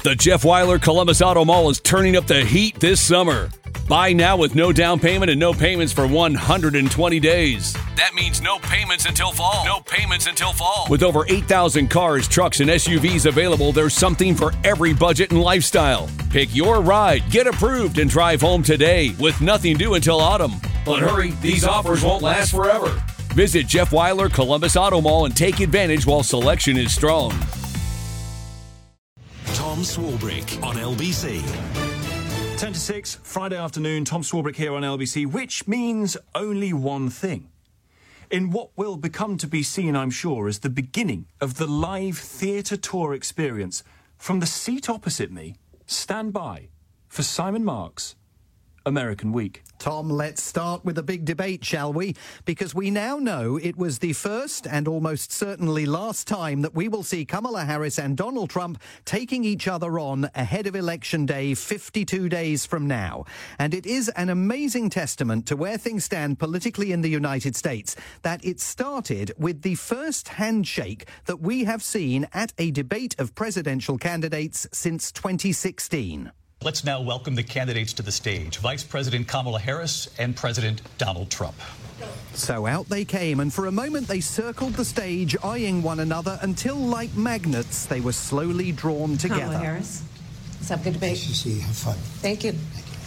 The Jeff Weiler Columbus Auto Mall is turning up the heat this summer. Buy now with no down payment and no payments for 120 days. That means no payments until fall. No payments until fall. With over 8,000 cars, trucks, and SUVs available, there's something for every budget and lifestyle. Pick your ride, get approved, and drive home today with nothing due until autumn. But hurry, these offers won't last forever. Visit Jeff Weiler Columbus Auto Mall and take advantage while selection is strong. Tom Swarbrick on LBC. 10 to 6, Friday afternoon, Tom Swarbrick here on LBC, which means only one thing. In what will become to be seen, I'm sure, as the beginning of the live theatre tour experience, from the seat opposite me, stand by for Simon Mark's American Week. Tom, let's start with a big debate, shall we? Because we now know it was the first and almost certainly last time that we will see Kamala Harris and Donald Trump taking each other on ahead of Election Day 52 days from now. And it is an amazing testament to where things stand politically in the United States that it started with the first handshake that we have seen at a debate of presidential candidates since 2016. Let's now welcome the candidates to the stage, Vice President Kamala Harris and President Donald Trump. So out they came, and for a moment they circled the stage, eyeing one another until, like magnets, they were slowly drawn together. Kamala Harris, let's have a good debate. Nice to see you. Have fun. Thank you.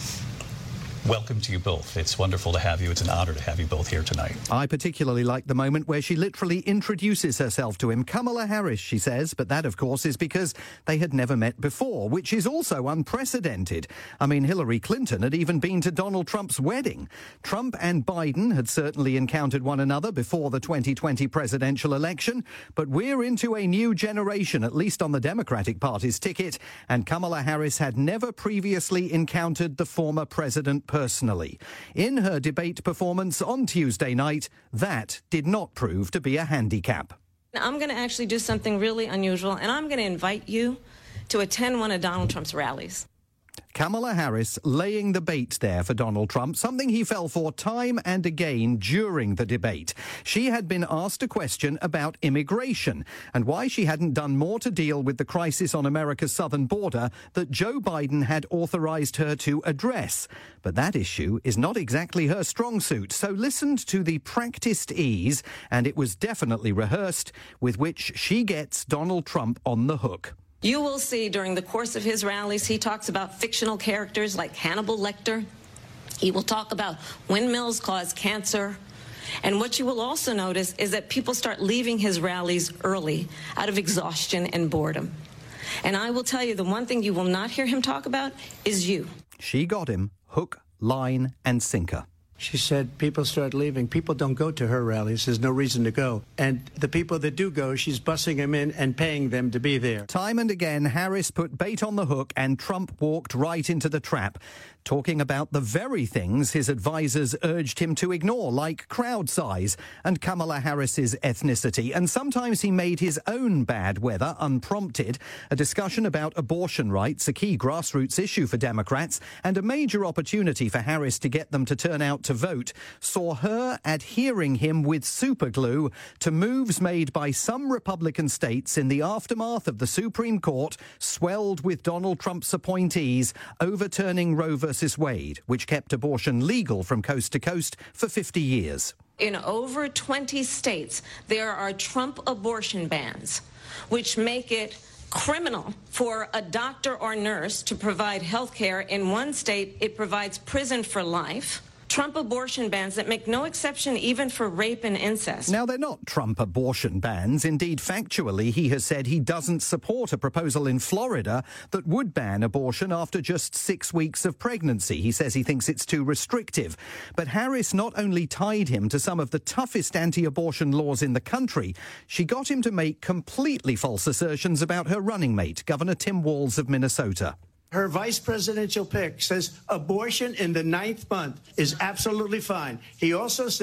Welcome to you both. It's wonderful to have you. It's an honor to have you both here tonight. I particularly like the moment where she literally introduces herself to him. Kamala Harris, she says, but that, of course, is because they had never met before, which is also unprecedented. I mean, Hillary Clinton had even been to Donald Trump's wedding. Trump and Biden had certainly encountered one another before the 2020 presidential election, but we're into a new generation, at least on the Democratic Party's ticket, and Kamala Harris had never previously encountered the former president personally. In her debate performance on Tuesday night, that did not prove to be a handicap. I'm going to actually do something really unusual, and I'm going to invite you to attend one of Donald Trump's rallies. Kamala Harris laying the bait there for Donald Trump, something he fell for time and again during the debate. She had been asked a question about immigration and why she hadn't done more to deal with the crisis on America's southern border that Joe Biden had authorized her to address. But that issue is not exactly her strong suit, so listened to the practiced ease, and it was definitely rehearsed, with which she gets Donald Trump on the hook. You will see during the course of his rallies, he talks about fictional characters like Hannibal Lecter. He will talk about windmills cause cancer. And what you will also notice is that people start leaving his rallies early out of exhaustion and boredom. And I will tell you, the one thing you will not hear him talk about is you. She got him hook, line, and sinker. She said people start leaving. People don't go to her rallies. There's no reason to go. And the people that do go, she's bussing them in and paying them to be there. Time and again, Harris put bait on the hook and Trump walked right into the trap, talking about the very things his advisers urged him to ignore, like crowd size and Kamala Harris's ethnicity. And sometimes he made his own bad weather unprompted. A discussion about abortion rights, a key grassroots issue for Democrats, and a major opportunity for Harris to get them to turn out to vote, saw her adhering him with superglue to moves made by some Republican states in the aftermath of the Supreme Court, swelled with Donald Trump's appointees, overturning Roe versus Wade, which kept abortion legal from coast to coast for 50 years. In over 20 states, there are Trump abortion bans, which make it criminal for a doctor or nurse to provide health care. In one state, it provides prison for life. Trump abortion bans that make no exception even for rape and incest. Now, they're not Trump abortion bans. Indeed, factually, he has said he doesn't support a proposal in Florida that would ban abortion after just 6 weeks of pregnancy. He says he thinks it's too restrictive. But Harris not only tied him to some of the toughest anti-abortion laws in the country, she got him to make completely false assertions about her running mate, Governor Tim Walz of Minnesota. Her vice presidential pick says abortion in the 9th month is absolutely fine. He also says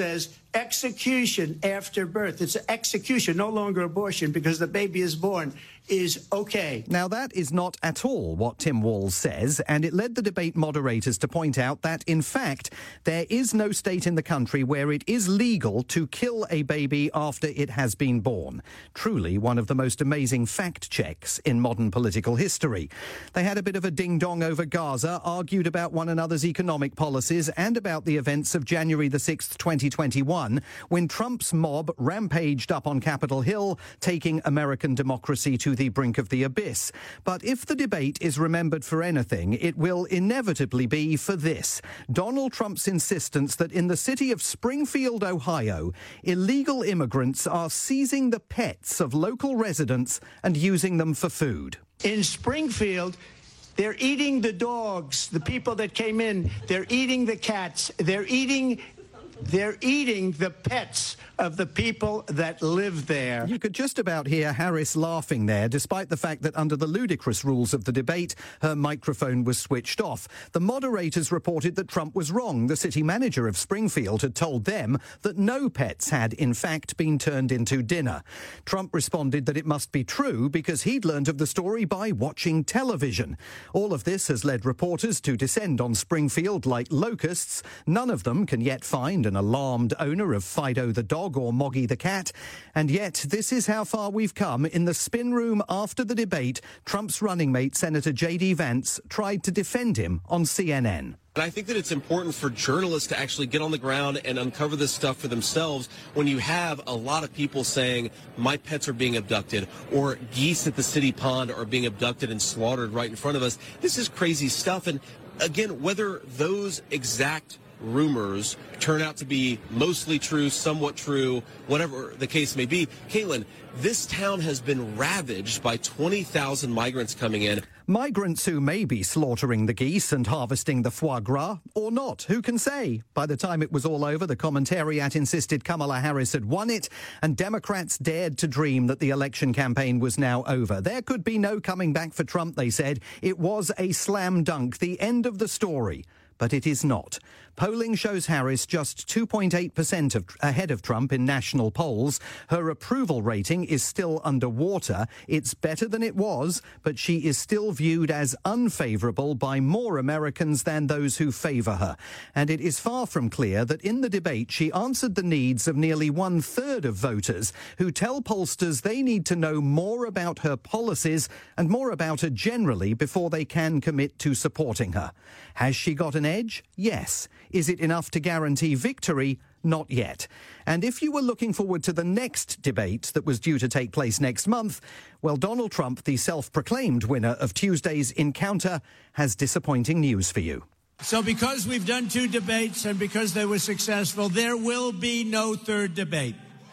execution after birth. It's execution, no longer abortion, because the baby is born, is okay. Now, that is not at all what Tim Walz says, and it led the debate moderators to point out that, in fact, there is no state in the country where it is legal to kill a baby after it has been born. Truly one of the most amazing fact checks in modern political history. They had a bit of a ding-dong over Gaza, argued about one another's economic policies and about the events of January the 6th, 2021, when Trump's mob rampaged up on Capitol Hill, taking American democracy to the brink of the abyss. But if the debate is remembered for anything, it will inevitably be for this: Donald Trump's insistence that in the city of Springfield, Ohio, illegal immigrants are seizing the pets of local residents and using them for food. In Springfield, they're eating the dogs, the people that came in. They're eating the cats. They're eating the pets of the people that live there. You could just about hear Harris laughing there, despite the fact that under the ludicrous rules of the debate, her microphone was switched off. The moderators reported that Trump was wrong. The city manager of Springfield had told them that no pets had, in fact, been turned into dinner. Trump responded that it must be true because he'd learned of the story by watching television. All of this has led reporters to descend on Springfield like locusts. None of them can yet find an alarmed owner of Fido the dog or Moggy the cat. And yet, this is how far we've come. In the spin room after the debate, Trump's running mate, Senator J.D. Vance, tried to defend him on CNN. And I think that it's important for journalists to actually get on the ground and uncover this stuff for themselves when you have a lot of people saying, my pets are being abducted, or geese at the city pond are being abducted and slaughtered right in front of us. This is crazy stuff. And again, whether those exact rumors turn out to be mostly true, somewhat true, whatever the case may be, Caitlin, this town has been ravaged by 20,000 migrants coming in. Migrants who may be slaughtering the geese and harvesting the foie gras, or not, who can say? By the time it was all over, the commentariat insisted Kamala Harris had won it, and Democrats dared to dream that the election campaign was now over. There could be no coming back for Trump, they said. It was a slam dunk, the end of the story. But it is not. Polling shows Harris just 2.8% ahead of Trump in national polls. Her approval rating is still underwater. It's better than it was, but she is still viewed as unfavourable by more Americans than those who favour her. And it is far from clear that in the debate she answered the needs of nearly 1/3 of voters who tell pollsters they need to know more about her policies and more about her generally before they can commit to supporting her. Has she got an edge? Yes. Is it enough to guarantee victory? Not yet. And if you were looking forward to the next debate that was due to take place next month, well, Donald Trump, the self-proclaimed winner of Tuesday's encounter, has disappointing news for you. So because we've done 2 debates and because they were successful, there will be no 3rd debate.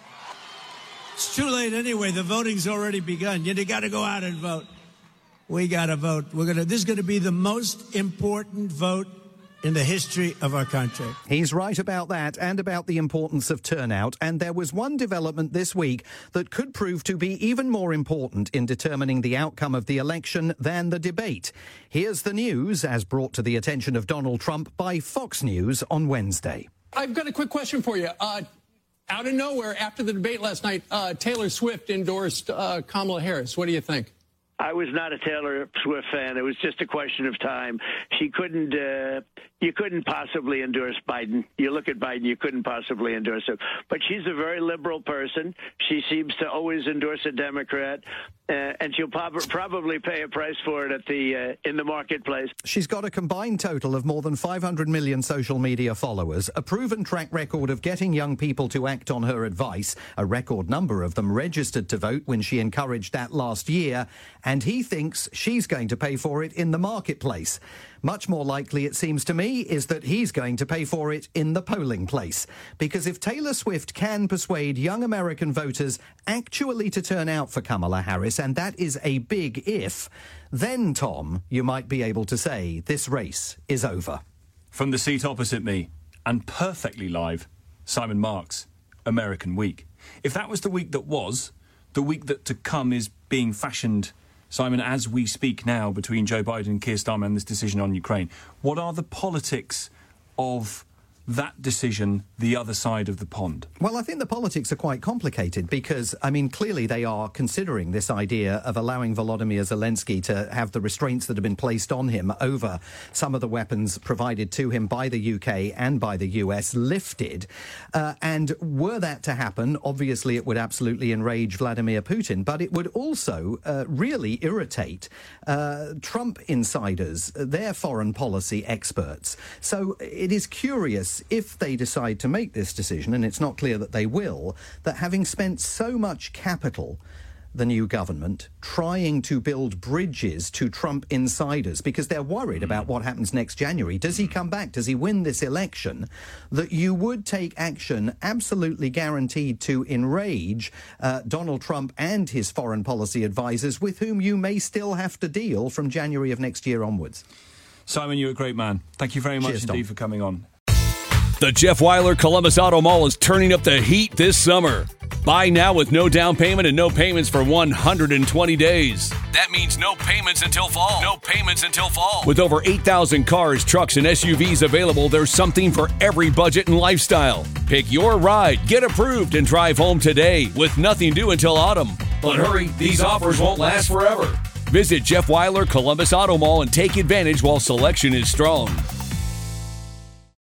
It's too late anyway. The voting's already begun. You got to go out and vote. We got to vote. This is going to be the most important vote in the history of our country. He's right about that and about the importance of turnout. And there was one development this week that could prove to be even more important in determining the outcome of the election than the debate. Here's the news as brought to the attention of Donald Trump by Fox News on Wednesday. I've got a quick question for you. Out of nowhere, after the debate last night, Taylor Swift endorsed Kamala Harris. What do you think? I was not a Taylor Swift fan. It was just a question of time. She couldn't, you couldn't possibly endorse Biden. You look at Biden, you couldn't possibly endorse him. But she's a very liberal person. She seems to always endorse a Democrat, and she'll probably pay a price for it in the marketplace. She's got a combined total of more than 500 million social media followers, a proven track record of getting young people to act on her advice, a record number of them registered to vote when she encouraged that last year, and he thinks she's going to pay for it in the marketplace. Much more likely, it seems to me, is that he's going to pay for it in the polling place. Because if Taylor Swift can persuade young American voters actually to turn out for Kamala Harris, and that is a big if, then, Tom, you might be able to say this race is over. From the seat opposite me, and perfectly live, Simon Marks, American Week. If that was the week that was, the week that to come is being fashioned, Simon, as we speak now, between Joe Biden and Keir Starmer and this decision on Ukraine. What are the politics of that decision the other side of the pond? Well, I think the politics are quite complicated because, I mean, clearly they are considering this idea of allowing Volodymyr Zelensky to have the restraints that have been placed on him over some of the weapons provided to him by the UK and by the US lifted. And were that to happen, obviously it would absolutely enrage Vladimir Putin, but it would also really irritate Trump insiders, their foreign policy experts. So it is curious if they decide to make this decision, and it's not clear that they will, that having spent so much capital, the new government, trying to build bridges to Trump insiders because they're worried about what happens next January. Does he come back? Does he win this election? That you would take action absolutely guaranteed to enrage Donald Trump and his foreign policy advisors with whom you may still have to deal from January of next year onwards. Simon, you're a great man. Thank you very much Cheers, indeed Tom. for coming on. The Jeff Weiler Columbus Auto Mall is turning up the heat this summer. Buy now with no down payment and no payments for 120 days. That means no payments until fall. No payments until fall. With over 8,000 cars, trucks, and SUVs available, there's something for every budget and lifestyle. Pick your ride, get approved, and drive home today with nothing due until autumn. But hurry, these offers won't last forever. Visit Jeff Weiler Columbus Auto Mall and take advantage while selection is strong.